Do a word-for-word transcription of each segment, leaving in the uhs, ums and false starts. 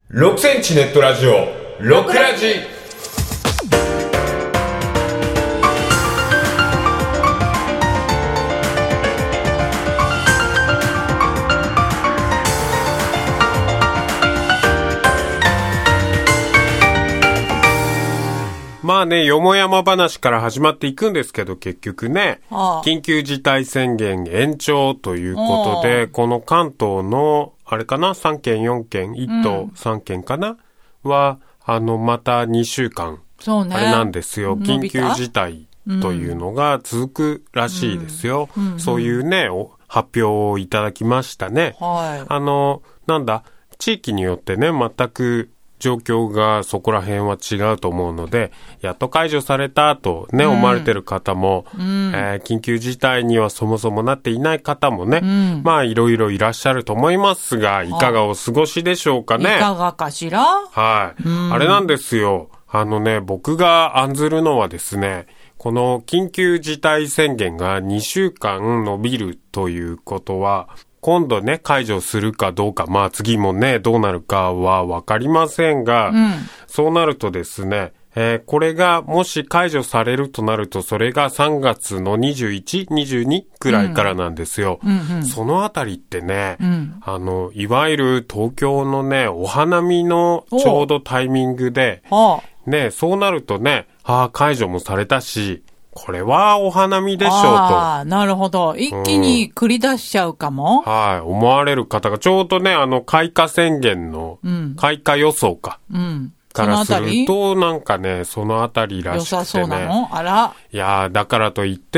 ろくセンチネットラジオろくラジ。まあね、よもやま話から始まっていくんですけど、結局ね、ああ緊急事態宣言延長ということで、この関東のあれかなさんけんよんけんいっ都さんけんかな、うん、はあのまたにしゅうかんそうね、 あれなんですよ、緊急事態というのが続くらしいですよ、うんうんうん、そういうね発表をいただきましたね、はい、あのなんだ地域によってね全く状況がそこら辺は違うと思うので、やっと解除されたとね、うん、思われてる方も、うんえー、緊急事態にはそもそもなっていない方もね、うん、まあいろいろいらっしゃると思いますが、いかがお過ごしでしょうかね。 いかがかしら。 はい、うん、あれなんですよ。あのね、僕が案ずるのはですね、この緊急事態宣言がにしゅうかん延びるということは、今度ね解除するかどうか、まあ次もねどうなるかはわかりませんが、うん、そうなるとですね、えー、これがもし解除されるとなると、それがさんがつのにじゅういち、にじゅうにくらいからなんですよ、うんうんうん、そのあたりってね、うん、あのいわゆる東京のねお花見のちょうどタイミングでね、そうなるとね、ああ解除もされたしこれはお花見でしょうと。 ああ、なるほど。一気に繰り出しちゃうかも、 うん、はい。思われる方がちょうどね、あの、開花宣言の、開花予想か。うん。からすると、なんかね、そのあたりらしくてね。 良さそうなの？あら。 いやだからといって、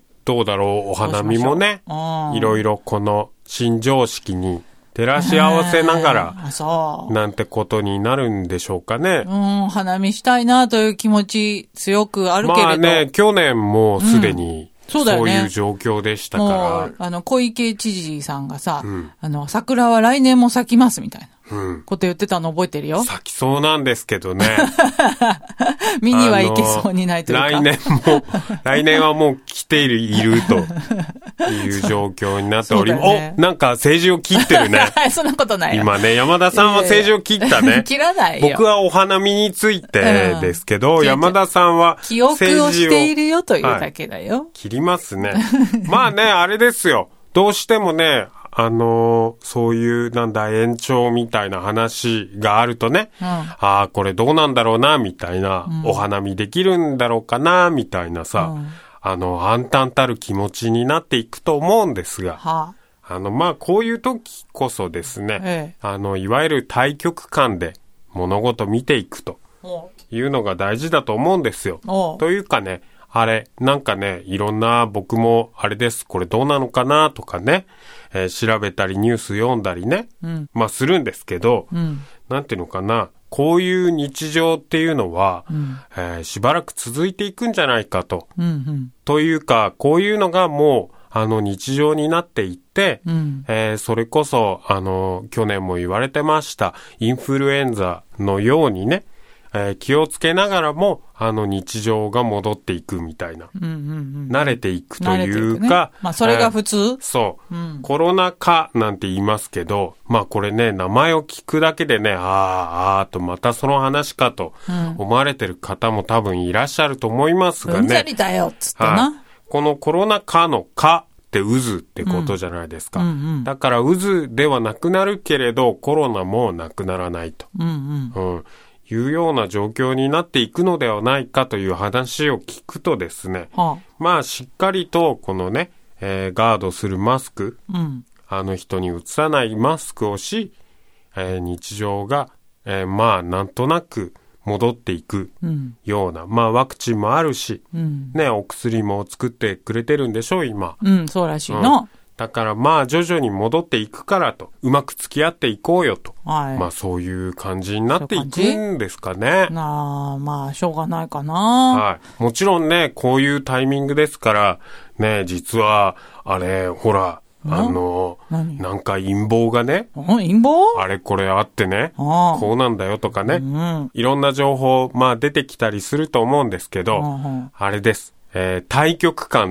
どうだろう、お花見もね、いろいろこの新常識に照らし合わせながら、そうなんてことになるんでしょうかね。 うん、花見したいなという気持ち強くあるけれど。 まあね、去年もすでに、うん、そうだよね、そういう状況でしたから。もうあの小池知事さんがさ、うん、あの桜は来年も咲きますみたいな。うん、こと言ってたの覚えてるよ。 咲きそうなんですけどね。 見には行けそうにないというか。 来年も、来年はもう来ている、いるという状況になっており、ね、おなんか政治を切ってるね。 そんなことないよ。 今ね、山田さんは政治を切ったね。 切らないよ。 僕はお花見についてですけど、うん、山田さんは記憶をしているよというだけだよ。はい、 切りますね。まあね、あれですよ。どうしてもね、あのー、そういうなんだ延長みたいな話があるとね、うん、ああこれどうなんだろうなみたいな、うん、お花見できるんだろうかなみたいなさ、うん、あの暗淡たる気持ちになっていくと思うんですが、はあ、あのまあこういう時こそですね、ええ、あのいわゆる大局観で物事見ていくというのが大事だと思うんですよ。というかね、あれなんかねいろんな僕もあれですこれどうなのかなとかね、えー、調べたりニュース読んだりね、うん、まあするんですけど、うん、なんていうのかなこういう日常っていうのは、うんえー、しばらく続いていくんじゃないかと、うんうん、というかこういうのがもうあの日常になっていって、うんえー、それこそあの去年も言われてましたインフルエンザのようにねえー、気をつけながらもあの日常が戻っていくみたいな、うんうんうん、慣れていくというか、ねまあ、それが普通、えー、 そう、うん、コロナ禍なんて言いますけどまあこれね名前を聞くだけでねあーあーとまたその話かと思われてる方も多分いらっしゃると思いますがね、うんざりだよっつってな、 このコロナ禍の禍って渦ってことじゃないですか、うんうんうん、だから渦ではなくなるけれどコロナもなくならないと、うんうんうんいうような状況になっていくのではないかという話を聞くとですね、はあ、まあしっかりとこのね、えー、ガードするマスク、うん、あの人にうつさないマスクをし、えー、日常が、えー、まあなんとなく戻っていくような、うん、まあワクチンもあるし、うん、ねお薬も作ってくれてるんでしょう今。 うんそうらしいの。うんだからまあ徐々に戻っていくからとうまく付き合っていこうよと、はい、まあそういう感じになっていくんですかね。 なあまあしょうがないかな。 はい。もちろんねこういうタイミングですからね実はあれほらあのなんか陰謀がね陰謀あれこれあってねこうなんだよとかね、うん、いろんな情報まあ出てきたりすると思うんですけど、うん、あれです、えー、大局観で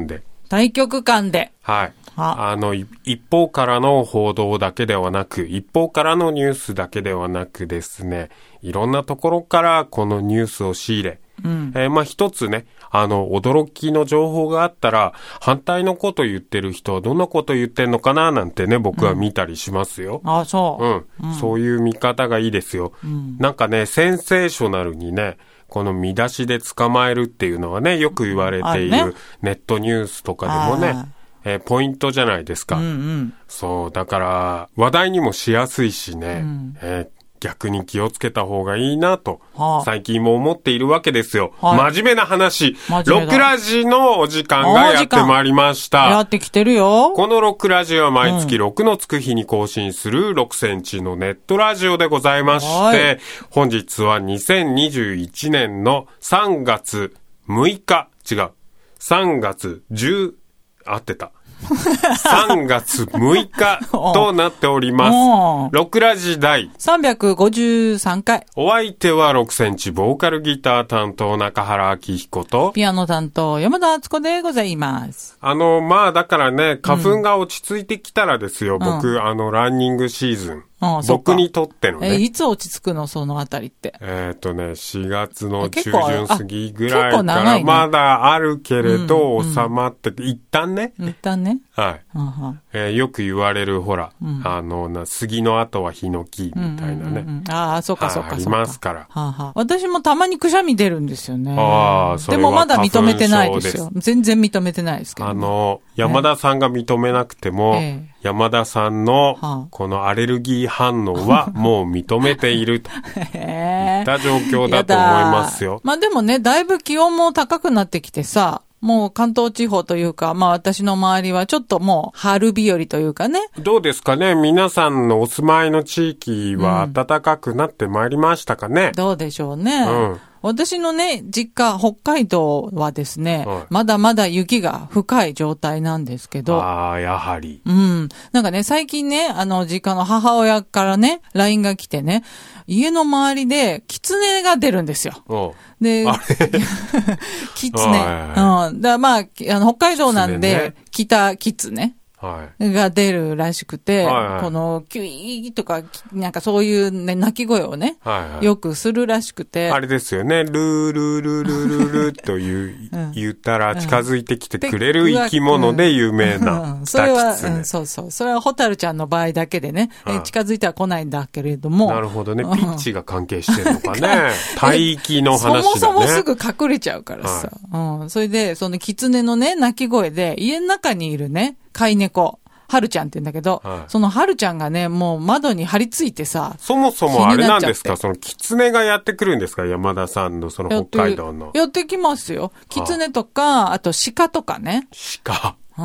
大局観で。 はい。あの、一方からの報道だけではなく、一方からのニュースだけではなくですね、いろんなところからこのニュースを仕入れ、うん、えー、まあ一つね、あの、驚きの情報があったら、反対のこと言ってる人はどんなこと言ってんのかななんてね、僕は見たりしますよ。 うん、あ、そう。 うん。うん、そういう見方がいいですよ。うん、なんかね、センセーショナルにね、この見出しで捕まえるっていうのはね、よく言われているネットニュースとかでもね、えー、ポイントじゃないですか。うんうん、そう、だから話題にもしやすいしね、うん、えー、逆に気をつけた方がいいなと、はあ、最近も思っているわけですよ。はい、真面目な話。ロックラジのお時間がやってまいりました。 やってきてるよ。 このロックラジは毎月ろくのつく日に更新するろくセンチのネットラジオでございまして、本日はにせんにじゅういちねんのさんがつむいか、違う。さんがつじゅう、合ってた。さんがつむいかとなっております。ロックラジ第さんびゃくごじゅうさんかい。 お相手はろくセンチボーカルギター担当中原明彦とピアノ担当山田敦子でございます。 あの、まあだからね、花粉が落ち着いてきたらですよ、うん、僕、あの、ランニングシーズン。ああ僕にとってのね。 え、いつ落ち着くのそのあたりって。 えっとね、しがつの中旬過ぎぐらいからまだあるけれど、収まってて、一旦ね。 一旦ね。 はい。ははえー、よく言われるほら、うん、あの、な、杉の後はヒノキみたいなね。うんうんうん、 ああ、そうかそうかそうか。 ありますから。 はは私もたまにくしゃみ出るんですよね。ああ、それはでもまだ認めてないですよ。全然認めてないですけど、ね。 あの、山田さんが認めなくても、ええ山田さんのこのアレルギー反応はもう認めているといった状況だと思いますよ。 まあでもね、だいぶ気温も高くなってきてさ、もう関東地方というか、まあ私の周りはちょっともう春日和というかね。 どうですかね、皆さんのお住まいの地域は暖かくなってまいりましたかね。うん、 どうでしょうね。うん私のね、実家、北海道はですね、はい、まだまだ雪が深い状態なんですけど。 ああ、やはり。 うん。なんかね、最近ね、あの、実家の母親からね、ライン が来てね、家の周りで、狐が出るんですよ。で、狐。うん。だまあ、あの、北海道なんで、ね、北狐。はい、が出るらしくて、はいはい、このキュイーとか、なんかそういうね、鳴き声をね、はいはい、よくするらしくて。 あれですよね、ルールールールールールーという、うん、言ったら近づいてきてくれる生き物で有名な、 それは、うん、そうそう。それはホタルちゃんの場合だけでね、うん、近づいては来ないんだけれども。 なるほどね、ピッチが関係してるのかね。帯域の話だね。 そもそもすぐ隠れちゃうからさ。はい、うん。それで、その狐のね、鳴き声で、家の中にいるね、飼い猫。はるちゃんって言うんだけど、はい、そのはるちゃんがね、もう窓に張り付いてさ。 そもそもあれなんですか、その狐がやってくるんですか、山田さんのその北海道の。 やってきますよ。狐とか、あと鹿とかね。 鹿。 うん。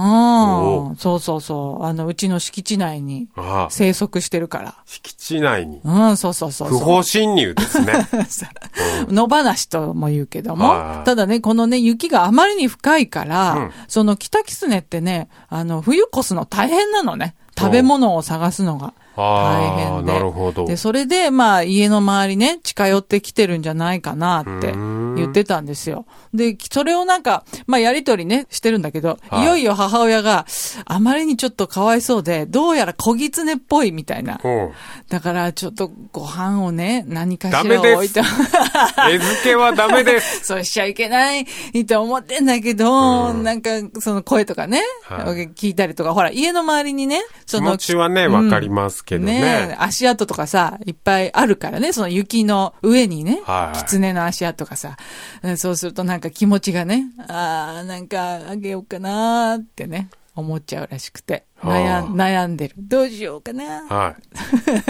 そうそうそう。あの、うちの敷地内に生息してるから。 敷地内にうん、そうそうそうそう。 不法侵入ですね。 野放しとも言うけども。ただね、このね、雪があまりに深いから、うん、その北狐ってね、あの、冬越すの大変なのね。食べ物を探すのが。大変で。 なるほど。 で、それで、まあ、家の周りね、近寄ってきてるんじゃないかなって言ってたんですよ。で、それをなんか、まあ、やりとりね、してるんだけど、はい、いよいよ母親が、あまりにちょっとかわいそうで、どうやら小狐っぽいみたいな。だから、ちょっとご飯をね、何かしら置いて。 餌付けはダメです。 そうしちゃいけないと思ってんだけど、うん、なんか、その声とかね、はい、聞いたりとか、ほら、家の周りにね、その。 気持ちはね、わ、うん、かりますけどね。ね足跡とかさ、いっぱいあるからね、その雪の上にね、はい、狐の足跡がさ、そうするとなんか気持ちがね、ああ、なんかあげようかなーってね、思っちゃうらしくて。悩, 悩んでる。どうしようかな。 はい。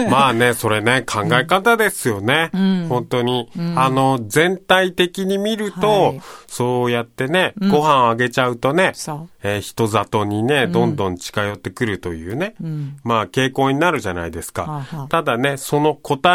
まあね、それね、考え方ですよね。うん、本当に、うん。あの、全体的に見ると、はい、そうやってね、うん、ご飯あげちゃうとね、えー、人里にね、どんどん近寄ってくるというね、うん、まあ傾向になるじゃないですか。うん、ただね、その個体、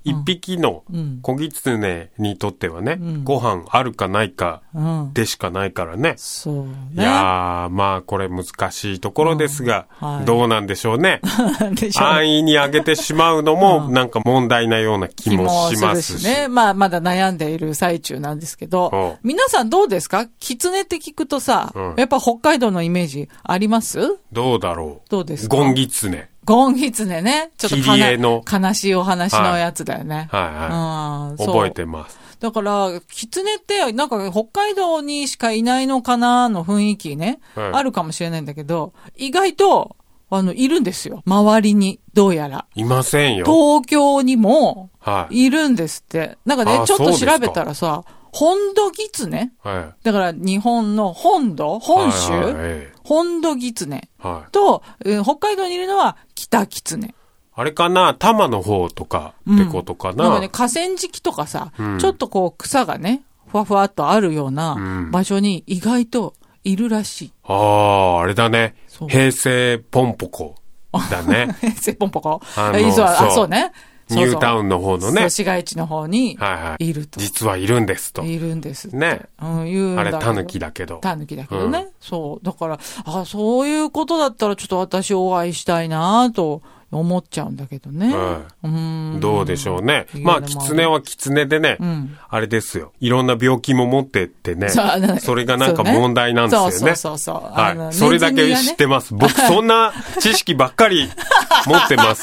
一匹の小狐にとってはね、うん、ご飯あるかないかでしかないからね。うん、そうね。いやー、まあこれ難しいところですが、うんはい、どうなんでしょうね。安易にあげてしまうのもなんか問題なような気もしますし。 しね。まあまだ悩んでいる最中なんですけど、皆さんどうですか？狐って聞くとさ、うん、やっぱ北海道のイメージあります？ どうだろう。 どうですか？ ゴンギツネ。 ゴンギツネね。ちょっとかなの悲しいお話のやつだよね。 はい、はい、はい、うん。覚えてます。 だから、キツネって、なんか北海道にしかいないのかなの雰囲気ね、はい、あるかもしれないんだけど、意外と、あの、いるんですよ。周りに、どうやら。 いませんよ。 東京にも、いるんですって。はい、なんかね、ちょっと調べたらさ、本土ギツネ、はい、だから日本の本土、本州、はいはいはい、本土ギツネと、はい、北海道にいるのは北キツネ。 あれかな、多摩の方とかってことかな。 うん、なんかね、河川敷とかさ、うん、ちょっとこう草がね、ふわふわっとあるような場所に意外といるらしい。 うん、ああ、あれだね。平成ポンポコだね。 平成ポンポコ。あのそうあ、そうね。 ニュータウンの方のね。そう、 市街地の方にいると。はいはい、 実はいるんですと。 いるんですって。 ね。 うん、言うんだけど。 あれ、タヌキだけど。 タヌキだけどね。うん、そう。だから、あ、そういうことだったらちょっと私お会いしたいなと思っちゃうんだけどね。はい、うんどうでしょうね。まあ、狐は狐でね、うん、あれですよ。いろんな病気も持ってってね。そ, それがなんか問題なんですよね。そうねそうそうそう。はい。ね、それだけ知ってます。僕、そんな知識ばっかり持ってます。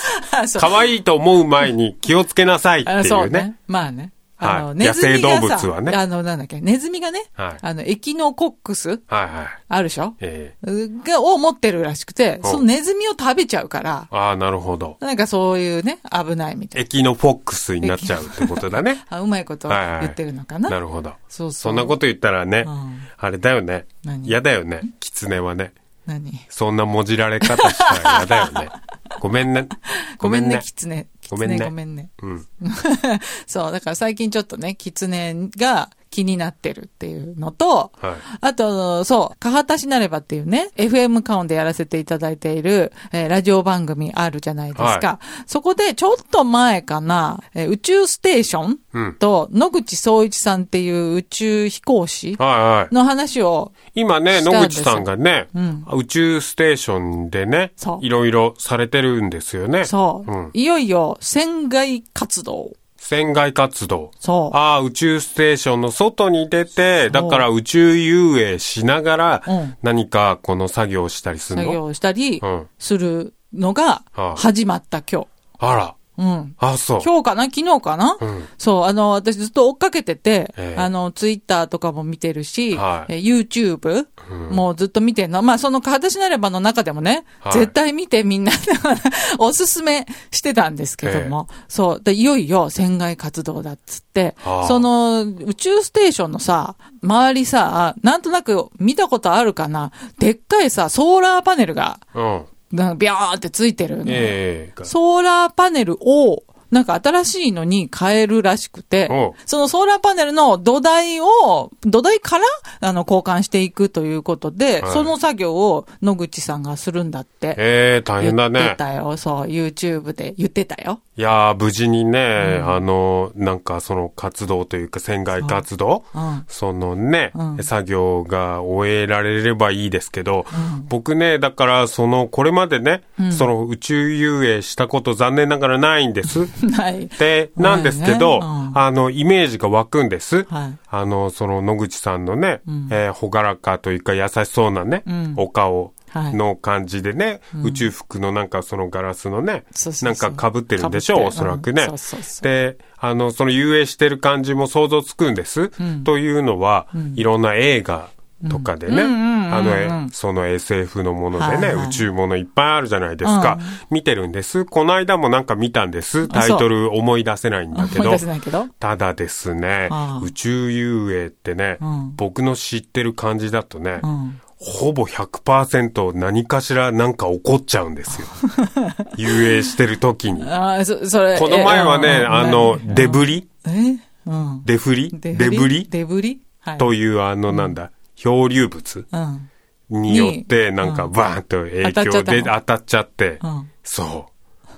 可愛いと思う前に気をつけなさいっていうね。そうね。 まあね。 あの、はい、ネズミがさ、野生動物はね。 あの、なんだっけ、ネズミがね、はい、あの、エキノコックス、はいはい、あるでしょ、えー、が、を持ってるらしくて、そのネズミを食べちゃうから。 ああ、なるほど。 なんかそういうね、危ないみたいな。 エキノフォックスになっちゃうってことだね。 あうまいこと言ってるのかな。 はいはい、なるほど。そうそう。そんなこと言ったらね、うん、あれだよね。嫌だよね、キツネはね。 何そんなもじられ方したら嫌だよね。ごめんね。 ごめんね、キツネ。 ごめんね。 ごめんね。 うん。 そう、だから最近ちょっとね、キツネが気になってるっていうのと、はい、あと、そう、カハタシなればっていうね、エフエム カウンでやらせていただいている、えー、ラジオ番組あるじゃないですか。はい、そこでちょっと前かな、えー、宇宙ステーションと野口聡一さんっていう宇宙飛行士の話を、 今ね、野口さんがね、うん、宇宙ステーションでね、いろいろされてるんですよね。 そう。うん、いよいよ船外活動。 船外活動。 そう。 ああ、宇宙ステーションの外に出て、だから宇宙遊泳しながら、何かこの作業をしたりするの、 作業をしたりするのが始まった今日。 あら。 うん。 あ、そう。 今日かな昨日かな、うん、そう、あの、私ずっと追っかけてて、えー、あの、ツイッターとかも見てるし、はい、YouTube もずっと見てんの。うん、まあ、その、カハタシなればの中でもね、はい、絶対見てみんな、おすすめしてたんですけども、えー、そう、で、いよいよ船外活動だっつって、はあ、その、宇宙ステーションのさ、周りさ、なんとなく見たことあるかな、でっかいさ、ソーラーパネルが、うんなんかビャーってついてるの、えー、ソーラーパネルをなんか新しいのに変えるらしくて、そのソーラーパネルの土台を、土台からあの交換していくということで、はい、その作業を野口さんがするんだって。 ええー、大変だね。 言ってたよ。そう、YouTube で言ってたよ。 いやー、無事にね、うん、あの、なんかその活動というか船外活動、そ,、うん、そのね、うん、作業が終えられればいいですけど、うん、僕ね、だからその、これまでね、うん、その宇宙遊泳したこと残念ながらないんです。 ない。 で、なんですけど、ねうん、あの、イメージが湧くんです。はい、あの、その野口さんのね、うんえー、ほがらかというか優しそうなね、うん、お顔。の感じでね、はい、宇宙服のなんかそのガラスのね、うん、なんか被ってるんでしょう、おそらくね、うんそうそうそう。で、あの、その遊泳してる感じも想像つくんです。うん、というのは、うん、いろんな映画とかでね、あの、その エスエフ のものでね、はいはい、宇宙ものいっぱいあるじゃないですか、うん。見てるんです。この間もなんか見たんです。タイトル思い出せないんだけど。 思い出せないけど。 ただですね、宇宙遊泳ってね、うん、僕の知ってる感じだとね、うんほぼ ひゃくパーセント 何かしらなんか起こっちゃうんですよ。遊泳してる時に。 あそそれこの前はね、あの、デブリえ、うん、 デフリデブリデブリ、 はい、というあのなんだ、漂流物、うん、によってなんかバーンと影響で当たっちゃって、うん、そう。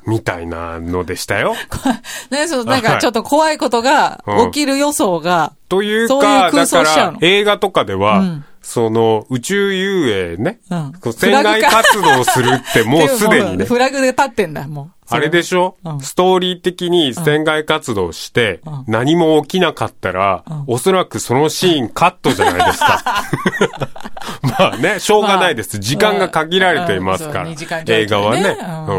みたいなのでしたよ。 ね、そう、なんかちょっと怖いことが起きる予想が、 うん、というか、 そういう空想しちゃうの。 だから映画とかでは、うん、その宇宙遊泳ね、うん、船外活動するってもうすでにね。 フラグで立ってんだ、もう。 あれでしょ、うん、ストーリー的に船外活動して、うん、何も起きなかったら、うん、おそらくそのシーンカットじゃないですか。まあね、しょうがないです。時間が限られていますから。まあ、映画はね。うん、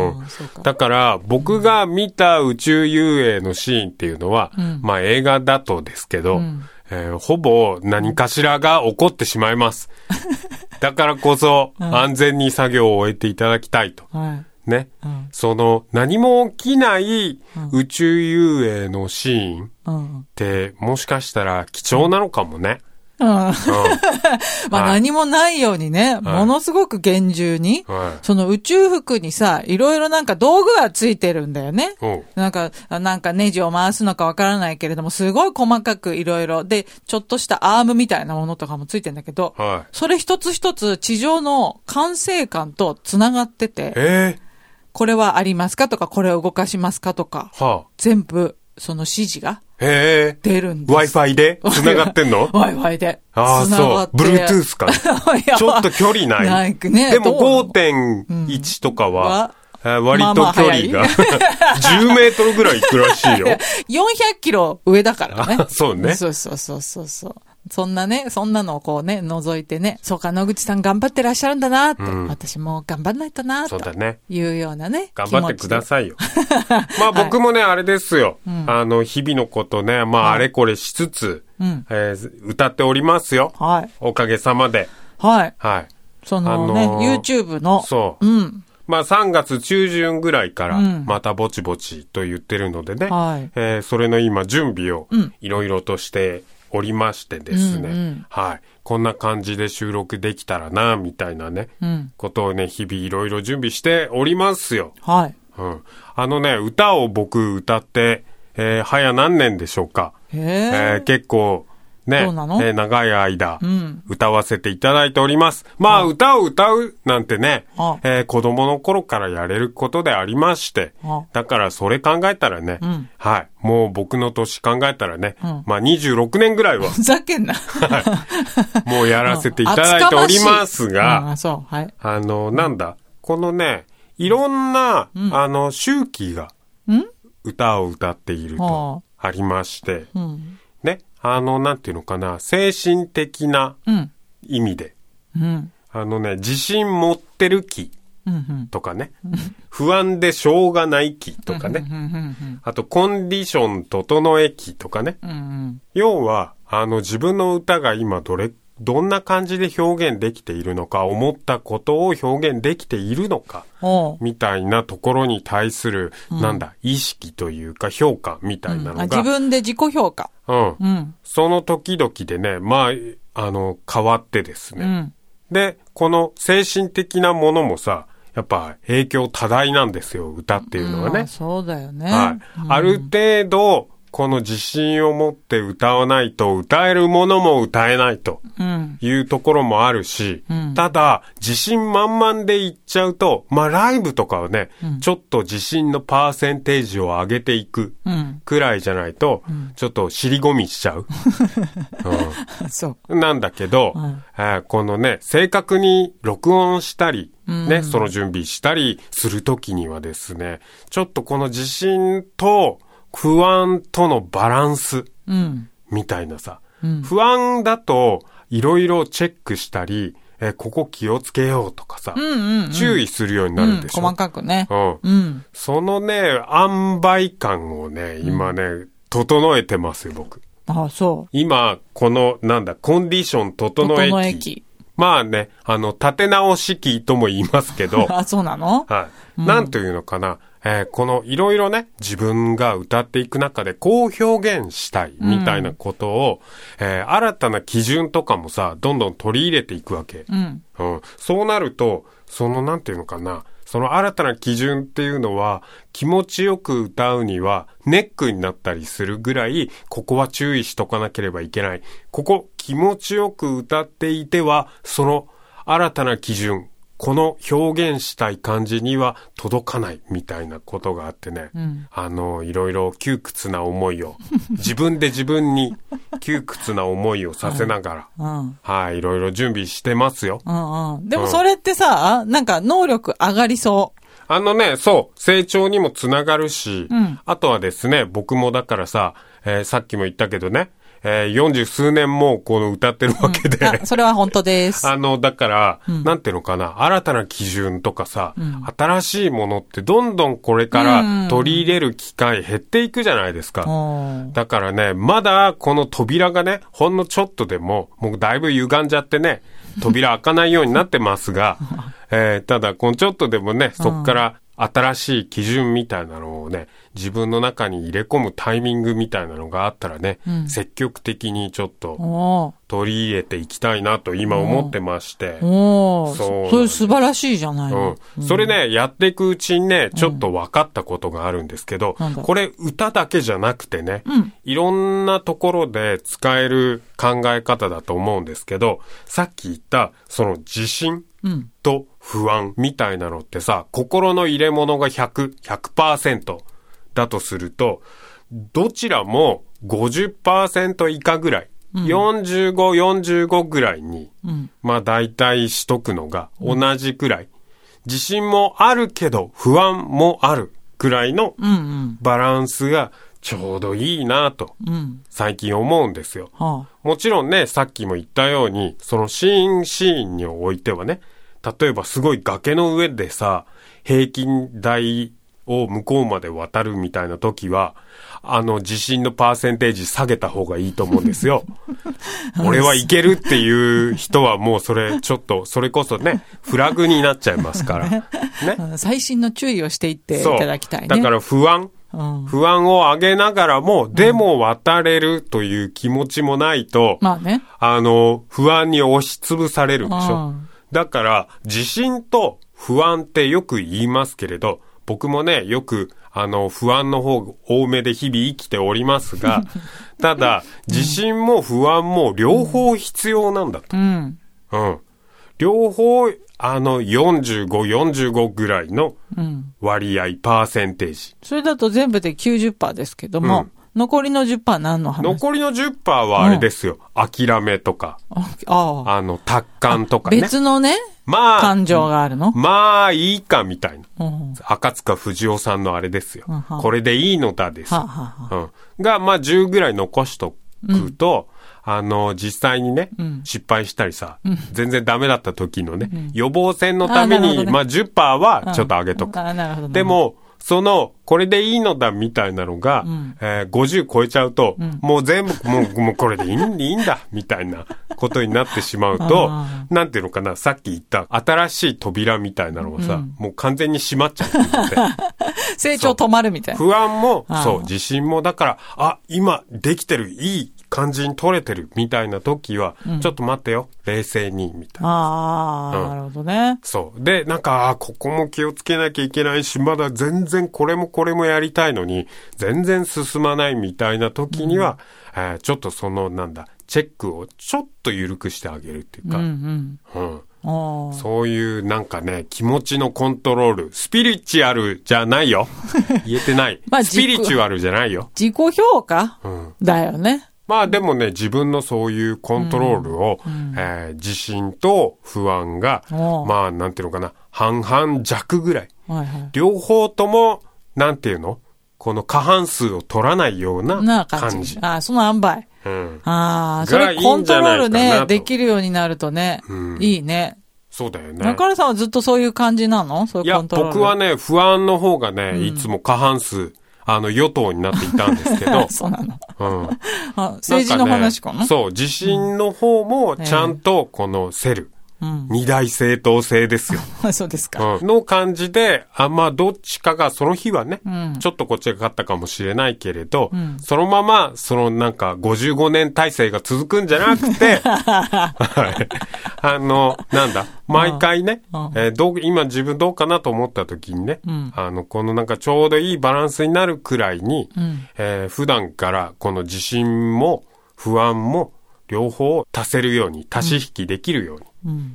だから、僕が見た宇宙遊泳のシーンっていうのは、うん、まあ映画だとですけど、うんえー、ほぼ何かしらが起こってしまいます。だからこそ、安全に作業を終えていただきたいと。はいね、うん、その何も起きない宇宙遊泳のシーンって、うん、もしかしたら貴重なのかもね。うん。うん、 まあ何もないようにね、はい、ものすごく厳重に、はい、その宇宙服にさ、いろいろなんか道具がついてるんだよね。なんか、なんかネジを回すのかわからないけれども、すごい細かくいろいろ。で、ちょっとしたアームみたいなものとかもついてんだけど、はい、それ一つ一つ地上の管制官とつながってて、えーこれはありますかとか、これを動かしますかとか、はあ、全部、その指示が出るんです。 Wi-Fi で繋がってんの ?Wi-Fi で。 ああ、そう。Bluetooth か。ちょっと距離ない。ないね。でも ごてんいち とかは、うん、割と距離が、まあまあじゅうメートルぐらい行くらしいよ。 よんひゃくキロ上だからね。 そうね。 そうそうそうそうそう。そんなね、そんなのをこうね、覗いてね、そうか、野口さん頑張ってらっしゃるんだなって、うん、私も頑張んないとなというようなね。 頑張ってくださいよ。まあ僕もね、はい、あれですよ、うん。あの、日々のことね、まああれこれしつつ、はいえー、歌っておりますよ。はい。おかげさまで。 はい。はい。そのね、あのー、YouTube の。 そう。うん。まあさんがつ中旬ぐらいからまたぼちぼちと言ってるのでね、うんはいえー、それの今準備をいろいろとしておりましてですね、うんうん、はい。こんな感じで収録できたらな、みたいなね、うん、ことをね、日々いろいろ準備しておりますよ。はい。うん。あのね、歌を僕歌って、えー、早何年でしょうか。へえー、結構、ね、そうなの？えー、長い間、うん、歌わせていただいております。まあ、歌を歌うなんてね、えー、子供の頃からやれることでありまして、だからそれ考えたらね、うん、はい、もう僕の年考えたらね、うん、まあにじゅうろくねんぐらいは、 ふざけんな。 はい、もうやらせていただいておりますが、うん、あ, そうはい、あの、なんだ、このね、いろんな、うん、あの、周期が、歌を歌っているとありまして、うんね、あの、なんていうのかな、精神的な意味で、うん、あのね、自信持ってる気とかね、うんうん、不安でしょうがない気とかね、あとコンディション整え気とかね、うんうん、要は、あの、自分の歌が今どれ、どんな感じで表現できているのか、思ったことを表現できているのか、みたいなところに対する、うん、なんだ、意識というか評価みたいなのが、うん、 自分で自己評価。 うん。うん、その時々でね、まあ、あの、変わってですね、うん。で、この精神的なものもさ、やっぱ影響多大なんですよ、歌っていうのはね。うん、 そうだよね。 はい。うん、ある程度、この自信を持って歌わないと、歌えるものも歌えないというところもあるし、うん、ただ、自信満々でいっちゃうと、まあライブとかはね、うん、ちょっと自信のパーセンテージを上げていくくらいじゃないと、うん、ちょっと尻込みしちゃう。うん、そうなんだけど、うんえー、このね、正確に録音したり、ね、うん、その準備したりするときにはですね、ちょっとこの自信と、不安とのバランス、うん、みたいなさ、うん、不安だといろいろチェックしたり、えここ気をつけようとかさ、うんうんうん、注意するようになるでしょ、うん、 細かくね、 うんうん、そのね塩梅感をね今ね、うん、整えてますよ僕。 ああそう。 今このなんだコンディション整え期、整え期まあねあの立て直し期とも言いますけどあそうなの、 はい、うん、なんというのかな、えー、このいろいろね自分が歌っていく中でこう表現したいみたいなことを、うんえー、新たな基準とかもさどんどん取り入れていくわけ、うんうん、そうなるとそのなんていうのかなその新たな基準っていうのは気持ちよく歌うにはネックになったりするぐらいここは注意しとかなければいけない。ここ気持ちよく歌っていてはその新たな基準この表現したい感じには届かないみたいなことがあってね、うん、あのいろいろ窮屈な思いを自分で自分に窮屈な思いをさせながら、うんうん、はい、いろいろ準備してますよ、 うんうん、でもそれってさ、うん、なんか能力上がりそう。 あのね、そう成長にもつながるし、うん、あとはですね、僕もだからさ、えー、さっきも言ったけどね、えー、よんじゅう数年もこの歌ってるわけで、うん、 あそれは本当です。 あのだから、うん、なんていうのかな、新たな基準とかさ、うん、新しいものってどんどんこれから取り入れる機会減っていくじゃないですか、うん、だからね、まだこの扉がね、ほんのちょっとでももうだいぶ歪んじゃってね、扉開かないようになってますが、えー、ただこのちょっとでもね、そっから新しい基準みたいなのをね、自分の中に入れ込むタイミングみたいなのがあったらね、うん、積極的にちょっと取り入れていきたいなと今思ってまして。 おそう。それ素晴らしいじゃないの、 うん、それね、やっていくうちにね、ちょっと分かったことがあるんですけど、うん、これ歌だけじゃなくてね、うん、いろんなところで使える考え方だと思うんですけど、さっき言ったその自信と不安みたいなのってさ、心の入れ物がひゃく、ひゃくパーセントだとすると、どちらも ごじゅっパーセント 以下ぐらい、うん、よんじゅうご、よんじゅうごぐらいに、うん、まあ大体しとくのが同じくらい、うん、自信もあるけど不安もあるくらいのバランスがちょうどいいなと最近思うんですよ、うんはあ、もちろんね、さっきも言ったようにそのシーンシーンにおいてはね、例えばすごい崖の上でさ、平均台を向こうまで渡るみたいな時は、あの自信のパーセンテージ下げた方がいいと思うんですよ俺はいけるっていう人はもうそれちょっとそれこそね、フラグになっちゃいますからね細心の注意をしていっていただきたいね。 だから不安、うん、不安を上げながらも、でも渡れるという気持ちもないと、 まあね、 あの不安に押しつぶされるでしょ。だから自信と不安ってよく言いますけれど、僕もね、よくあの不安の方多めで日々生きておりますがただ自信も不安も両方必要なんだと、うんうん、両方あのよんじゅうご、よんじゅうごぐらいの割合、うん、パーセンテージ、 それだと全部で きゅうじゅっパーセント ですけども、うん、残りの じゅっパーセント 何の話？ 残りの じゅっパーセント はあれですよ、うん、諦めとか、あああの達観とかね、 別のね、まあ、感情があるの？ まあいいかみたいな、うん、赤塚不二夫さんのあれですよ、うん、これでいいのだです、はははうん、がまあじゅうぐらい残しとくと、うん、あの実際にね、うん、失敗したりさ、うん、全然ダメだった時のね、うん、予防線のために、ね、まあ じゅっパーセント はちょっと上げとく、うん、でもそのこれでいいのだみたいなのが、うんえー、ごじゅう超えちゃうと、うん、もう全部もう、もうこれでいいんいいんだみたいなことになってしまうとなんていうのかな、さっき言った新しい扉みたいなのがさ、うん、もう完全に閉まっちゃうって成長止まるみたいな。 不安もそう自信もだから、あ今できてる、いい感じに取れてるみたいな時は、うん、ちょっと待ってよ冷静にみたいな。 ああ、うん、なるほどね。 そうでなんかあここも気をつけなきゃいけないし、まだ全然これもこれもやりたいのに全然進まないみたいな時には、うんえー、ちょっとそのなんだチェックをちょっと緩くしてあげるっていうか、うんうんうん、そういうなんかね気持ちのコントロール、スピリチュアルじゃないよ言えてない、まあ、スピリチュアルじゃないよ、 自己評価、うん、だよね。 まあでもね、自分のそういうコントロールを、うんえー、自信と不安が、まあなんていうのかな、半々弱ぐらい、はいはい、両方ともなんていうの、この過半数を取らないような感じ。 ああ、その塩梅。うん、ああ、それコントロールね、できるようになるとね、うん、いいね。 そうだよね。 中根さんはずっとそういう感じなの？そういうコントロール。 いや、僕はね、不安の方がね、うん、いつも過半数、あの、与党になっていたんですけど。 そうなの。うん。あ、政治の話かな？ ね、そう、自信の方もちゃんとこのセル。うん、二大正当性ですよ。 そうですか、 うん。の感じで、あ、まあ、どっちかがその日はね、うん、ちょっとこっちが勝ったかもしれないけれど、うん、そのまま、そのなんかごじゅうごねん体制が続くんじゃなくて、はい。あの、なんだ、毎回ね、えー、どう、今自分どうかなと思った時にね、うん、あの、このなんかちょうどいいバランスになるくらいに、うんえー、普段からこの自信も不安も両方足せるように、足し引きできるように、うん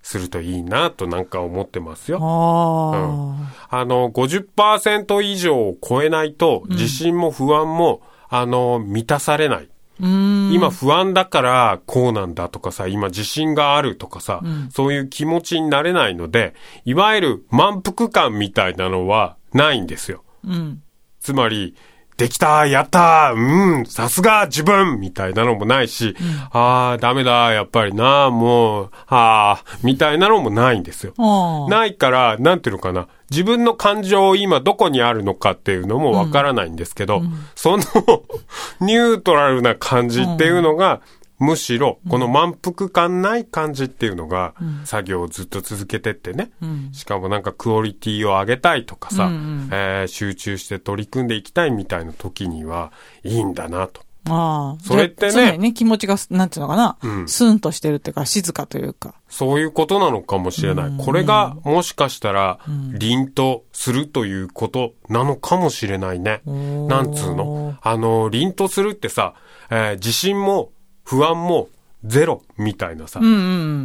するといいなとなんか思ってますよ。 あ、 うん、あの ごじゅっパーセント 以上を超えないと自信も不安も、うん、あの満たされない。 うーん、 今不安だからこうなんだとかさ、今自信があるとかさ、うん、そういう気持ちになれないので、いわゆる満腹感みたいなのはないんですよ。 うん、 つまりできたやったうんさすが自分みたいなのもないし、うん、ああダメだやっぱりなもうああみたいなのもないんですよ。ないからなんていうのかな、自分の感情今どこにあるのかっていうのもわからないんですけど、うん、そのニュートラルな感じっていうのが、うん、むしろこの満腹感ない感じっていうのが、うん、作業をずっと続けてってね、うん、しかもなんかクオリティを上げたいとかさ、うんうん、えー、集中して取り組んでいきたいみたいな時にはいいんだなと。 ああ、 それってね、 常にね、気持ちがなんていうのかな、うん、スンとしてるっていうか静かというか、 そういうことなのかもしれない。うん、これがもしかしたら凛とするということなのかもしれないね。うん、なんつうの、あの凛とするってさ、えー、自信も不安もゼロみたいなさ、 うんうん、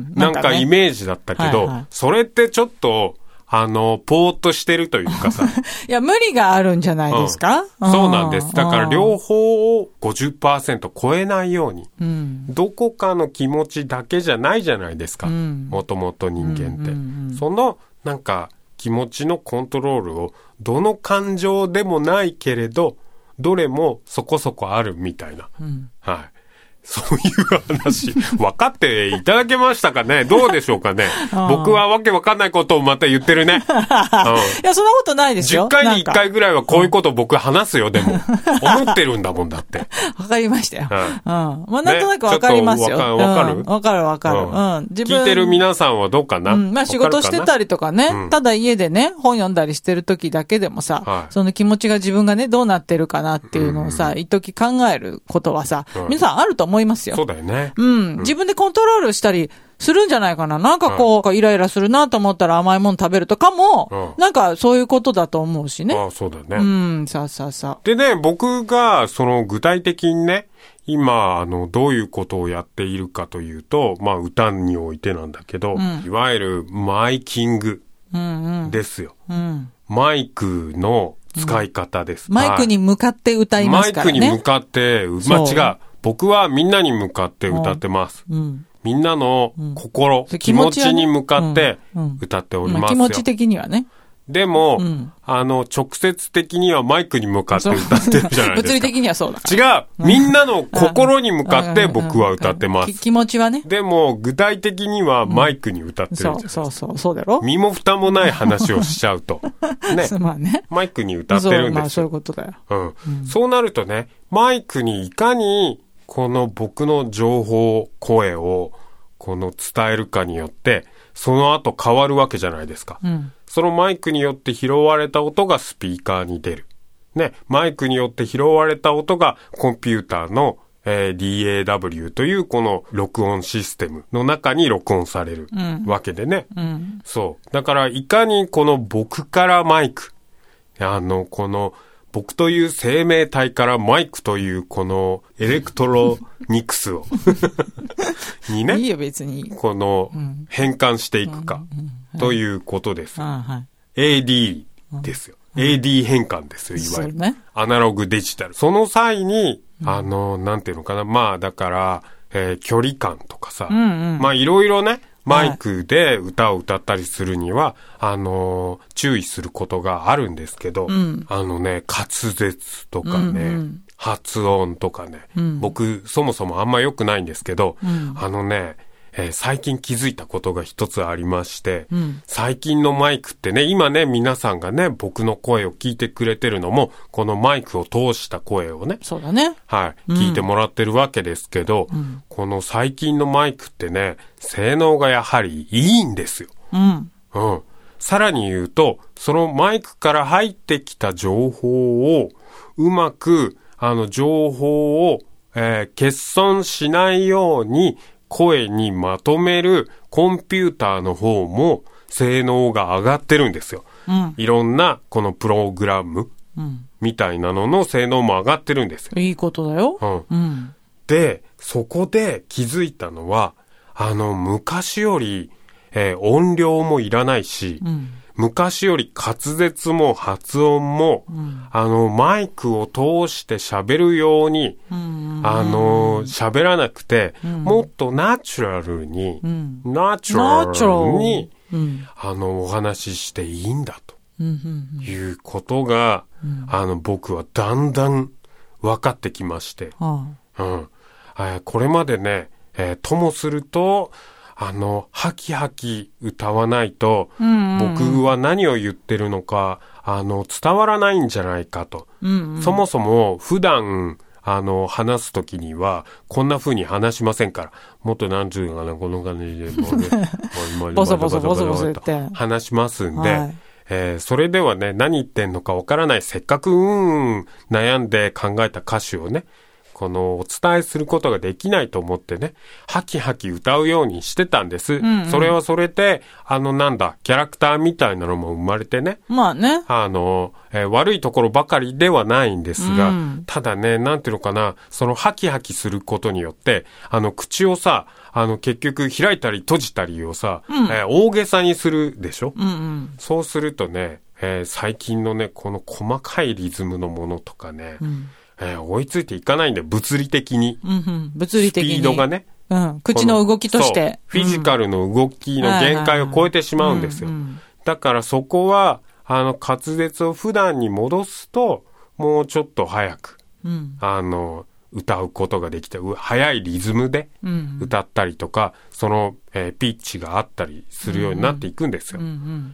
なんかイメージだったけど、はいはい、それってちょっとあのぽーっとしてるというかさいや無理があるんじゃないですか、 うん、そうなんです。だから両方を ごじゅっパーセント 超えないように、うん、どこかの気持ちだけじゃないじゃないですか、もともと人間って、うんうんうん、そのなんか気持ちのコントロールをどの感情でもないけれどどれもそこそこあるみたいな、うん、はい、そういう話、分かっていただけましたかね。どうでしょうかね。僕はわけわかんないことをまた言ってるね。うん、いや、そんなことないですよ。 じゅっかいにいっかいぐらいはこういうことを僕話すよ、でも。思ってるんだもんだって。 わかりましたよ。うん。うん、まあ、なんとなくわかりますよ。 わ、ね、かるわかるわかる。うん。 自分聞いてる皆さんはどうかな、うん、 まあ仕事してたりとかね、うん、ただ家でね、本読んだりしてる時だけでもさ、はい、その気持ちが自分がね、どうなってるかなっていうのをさ、うん、一時考えることはさ、うん、皆さんあると思いますよ。 そうだよね。 うん。自分でコントロールしたりするんじゃないかな。なんかこう、うん、イライラするなと思ったら甘いもの食べるとかも、うん、なんかそういうことだと思うしね。 ああ、そうだね。 うん、さあさあさあ。 でね、僕が、その具体的にね、今、あの、どういうことをやっているかというと、まあ、歌においてなんだけど、うん、いわゆるマイキングですよ。うんうん、マイクの使い方です。 うん、マイクに向かって歌いますからね。 マイクに向かって、まあ違う。僕はみんなに向かって歌ってます。うん、みんなの心、うん、気持ちに向かって歌っておりますよ。まあ、 気持ち的にはね。 でも、うん、あの、直接的にはマイクに向かって歌ってるじゃないですか。 物理的にはそうだ。 違う、みんなの心に向かって僕は歌ってます。 気持ちはね。 でも、具体的にはマイクに歌ってるじゃないですか。 そうそうそう、そうだろ。 身も蓋もない話をしちゃうと。ね。 まあね。 マイクに歌ってるんですよ。 まあそういうことだよ。 うん。うん、そうなるとね、マイクにいかに、この僕の情報、声を、この伝えるかによって、その後変わるわけじゃないですか。うん、そのマイクによって拾われた音がスピーカーに出る。ね。マイクによって拾われた音がコンピューターの、えー、ディーエーダブリュー というこの録音システムの中に録音されるわけでね。うんうん、そう。だからいかにこの僕からマイク、あの、この、僕という生命体からマイクというこのエレクトロニクスをにね、 いいよ別にこの変換していくかということです。エーディー ですよ。エーディー 変換ですよ、いわゆる。ね、アナログデジタル。その際に、あの、なんていうのかな、まあだから、えー、距離感とかさ、うんうん、まあいろいろね、マイクで歌を歌ったりするには、はい、あのー、注意することがあるんですけど、うん、あのね、滑舌とかね、うんうん、発音とかね、うん、僕、そもそもあんま良くないんですけど、うん、あのね、えー、最近気づいたことが一つありまして、うん、最近のマイクってね、今ね、皆さんがね、僕の声を聞いてくれてるのも、このマイクを通した声をね、 そうだね。 はい、うん、聞いてもらってるわけですけど、うん、この最近のマイクってね、性能がやはりいいんですよ。うん。うん。さらに言うと、そのマイクから入ってきた情報を、うまく、あの、情報を、えー、欠損しないように、声にまとめるコンピューターの方も性能が上がってるんですよ。うん、いろんなこのプログラムみたいなのの性能も上がってるんですよ。 いいことだよ。 うんうん、で、そこで気づいたのは、あの昔より、 えー、音量もいらないし、うん、昔より滑舌も発音も、うん、あの、マイクを通して喋るように、うん、あの、喋らなくて、うん、もっとナチュラルに、うん、ナチュラルに、うん、あの、お話ししていいんだと、うん、いうことが、うん、あの、僕はだんだん分かってきまして、うん、うんえー、これまでね、えー、ともすると、あの、ハキハキ歌わないと、うんうん、僕は何を言ってるのか、あの、伝わらないんじゃないかと。うんうん、そもそも普段、あの、話すときには、こんな風に話しませんから。もっとなんていうのかな、この感じで、もうね、 ボソボソボソボソ言って。 話しますんで、はい、えー、それではね、何言ってんのかわからない、せっかく、うん、悩んで考えた歌詞をね、このお伝えすることができないと思ってね、ハキハキ歌うようにしてたんです。うんうん、それはそれで、あのなんだ、キャラクターみたいなのも生まれてね。 まあね。 あの、えー、悪いところばかりではないんですが、うん、ただね、なんていうのかな、そのハキハキすることによって、あの口をさ、あの結局開いたり閉じたりをさ、うん、えー、大げさにするでしょ、うんうん、そうするとね、えー、最近のね、この細かいリズムのものとかね、うんえー、追いついていかないんで、物理的に。うんうん、物理的に。スピードがね。 うん。口の動きとして。 フィジカルの動きの限界を超えてしまうんですよ。だからそこは、あの、滑舌を普段に戻すと、もうちょっと早く、うん、あの、歌うことができて、早いリズムで歌ったりとか、うんうん、その、えー、ピッチがあったりするようになっていくんですよ。うんうん、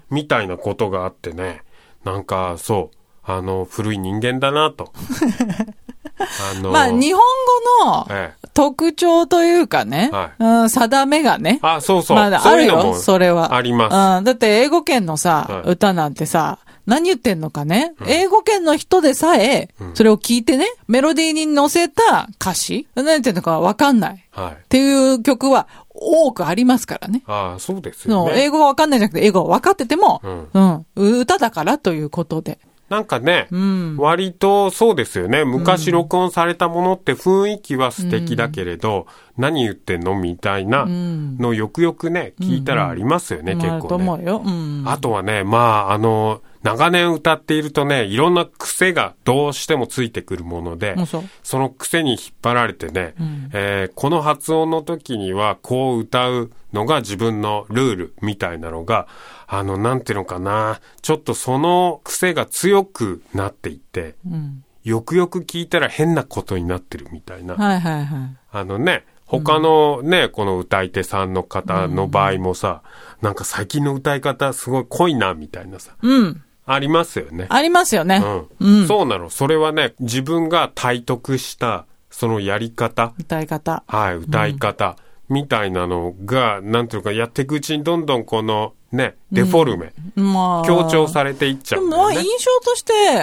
みたいなことがあってね、なんか、そう。あの、古い人間だなと。 あのまあ、日本語の特徴というかね、はい、うん、定めがね。 あ、そうそう。 まだあるよ、それは。 あります。 うん、だって英語圏のさ、はい、歌なんてさ、何言ってんのかね、うん、英語圏の人でさえ、それを聞いてね、うん、メロディーに乗せた歌詞何言ってんのかわかんない。はい。っていう曲は多くありますからね。 ああ、そうですよね。 英語がわかんないじゃなくて、英語がわかってても、うん、うん、歌だからということで。 なんかね、うん、割とそうですよね。昔録音されたものって雰囲気は素敵だけれど、うん、何言ってんのみたいなのよくよくね、聞いたらありますよね、うん、結構ね。 と思うよ。うん、 あとはね、まあ、あの、長年歌っているとね、いろんな癖がどうしてもついてくるもので、そ, その癖に引っ張られてね、うん、えー、この発音の時にはこう歌うのが自分のルールみたいなのが、あの、なんていうのかな、ちょっとその癖が強くなっていって、うん、よくよく聞いたら変なことになってるみたいな。 はいはいはい。 あのね、他のね、うん、この歌い手さんの方の場合もさ、うん、なんか最近の歌い方すごい濃いなみたいなさ。うん。ありますよね。 ありますよね。 うん。うん、そうなの。それはね、自分が体得したそのやり方。 歌い方。 はい、歌い方。うん、みたいなのが、なんていうか、やっていくうちにどんどんこの、ね、デフォルメ、うん、まあ、強調されていっちゃうんだよね。 でも、印象として、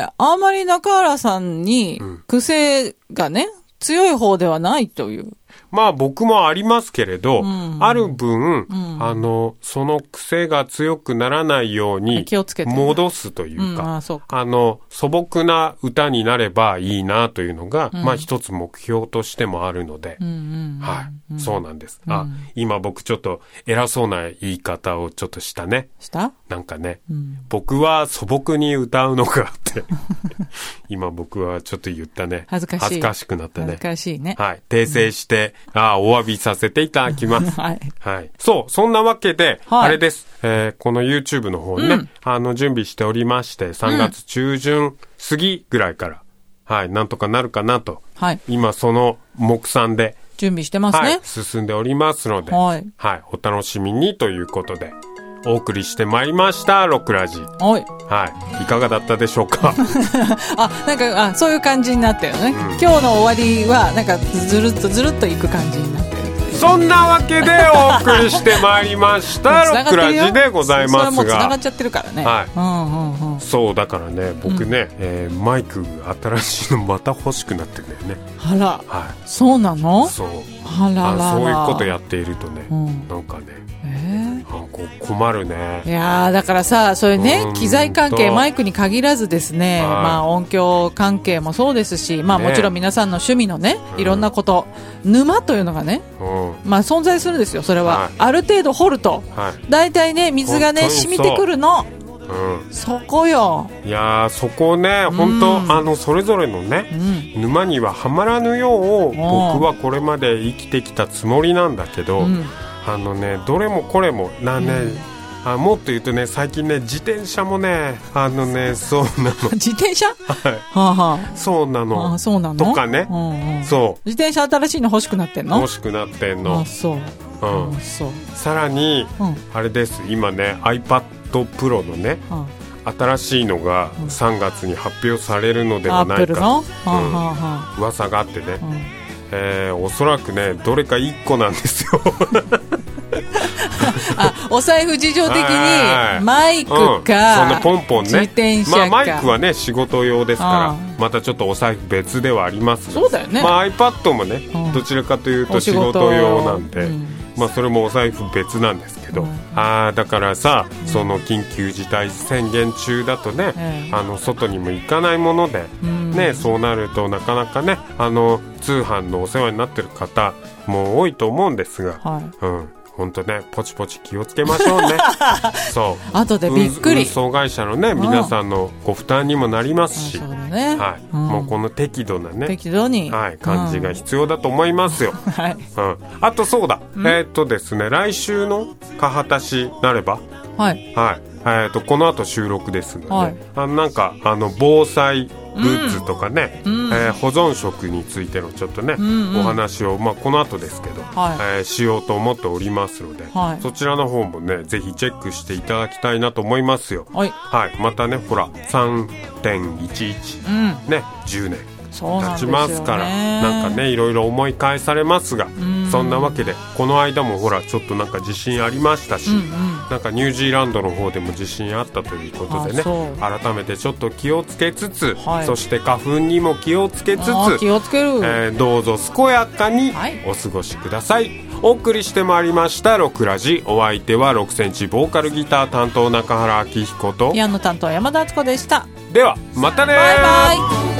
あんまり中原さんに、癖がね、うん、強い方ではないという。 まあ僕もありますけれど、うん、ある分、うん、あの、その癖が強くならないように戻すというか、うん、あ, そうかあの、素朴な歌になればいいなというのが、うん、まあ一つ目標としてもあるので、うんうんうん、はい、うん、そうなんです。うん、あ、今僕ちょっと偉そうな言い方をちょっとしたね。 したなんかね、うん、僕は素朴に歌うのかって、今僕はちょっと言ったね。 恥ずかしい。 恥ずかしくなったね。 恥ずかしいね。 はい。訂正して、うん、あお詫びさせていただきます。はい。はい。そう、そんなわけで、はい、あれです。えー、この YouTube の方にね、うん、あの、準備しておりまして、さんがつ中旬過ぎぐらいから、うん、はい、なんとかなるかなと。はい。今、その目算で、 準備してますね。 はい。進んでおりますので、はい。はい。お楽しみにということで、お送りしてまいりました、ロックラジ。はい。はい。いかがだったでしょうか。 あ、なんか、あ、そういう感じになってるね、うん。今日の終わりは、なんか、ずるっとずるっといく感じになってる。 そんなわけでお送りしてまいりました、ロックラジでございますが。それはもう繋がっちゃってるからね。はい。うんうんうん。 そう、だからね、僕ね、うん、えー、マイク新しいのまた欲しくなってるんだよね。 あら。はい。そうなの？ そう。 あららら。 そういうことやっているとね、うん、なんかね、えー、 構困るね。 いやーだからさ、それね、機材関係、マイクに限らずですね、まあ音響関係もそうですし、まあもちろん皆さんの趣味のね、いろんなこと、うん、沼というのがね、うん、まあ存在するんですよ、それは。はい、ある程度掘ると、はい、だいたいね、水がね、染みてくるの。うん、そこよ。 いやーそこね、本当、うん、あのそれぞれのね、うん、沼にははまらぬよう僕はこれまで生きてきたつもりなんだけど、うん、あのねどれもこれもなね、うん、あもっと言うとね最近ね自転車もねあのねそうなの自転車、はい、はあはあ、 そうなの、 あそうなのとかね、うんうん、そう自転車新しいの欲しくなってんの欲しくなってんの。 あそう、 うん、そうさらに、うん、あれです今ね iPad Pro のね、はあ、新しいのがさんがつに発表されるのではないか、うん、はあはあ、噂があってね、うん、えー、おそらくねどれかいっこなんですよあお財布事情的にマイクか、うん、 そんなポンポンね、 自転車か、 まあ、マイクはね仕事用ですからまたちょっとお財布別ではありますが、 そうだよね、 まあ、iPad もね、うん、どちらかというと仕事用なんで、うん、まあ、それもお財布別なんですけど、うん、あだからさ、うん、その緊急事態宣言中だとね、うん、あの外にも行かないもので、うん、ね、そうなるとなかなかねあの通販のお世話になってる方も多いと思うんですが、はい、うん、本当ねポチポチ気をつけましょうねそう後でびっくり、 運送会社のね皆さんのご負担にもなりますし、 そうだね、 はい、うん、もうこの適度なね適度に、 はい、感じが必要だと思いますよ、うん、はい、うん、あとそうだ、うん、えー、っとですね来週のかはたしなれば、はい、はい、えー、っとこの後収録ですので、はい、あのなんかあの防災グッズとかね、うん、えー、保存食についてのちょっとね、うんうん、お話を、まあ、この後ですけど、はい、えー、しようと思っておりますので、はい、そちらの方もねぜひチェックしていただきたいなと思いますよ、はい、はい、またねほら さんてんいちいち、うん、ねじゅうねん経ちますから、なんかねいろいろ思い返されますが、んそんなわけでこの間もほらちょっとなんか地震ありましたし、うんうん、なんかニュージーランドの方でも地震あったということでね、改めてちょっと気をつけつつ、はい、そして花粉にも気をつけつつ気をつける、 えー、どうぞ健やかにお過ごしください、はい、お送りしてまいりましたろくラジ、お相手はろくセンチボーカルギター担当中原明彦とピアノ担当山田敦子でした。 ではまたね、 バイバイ。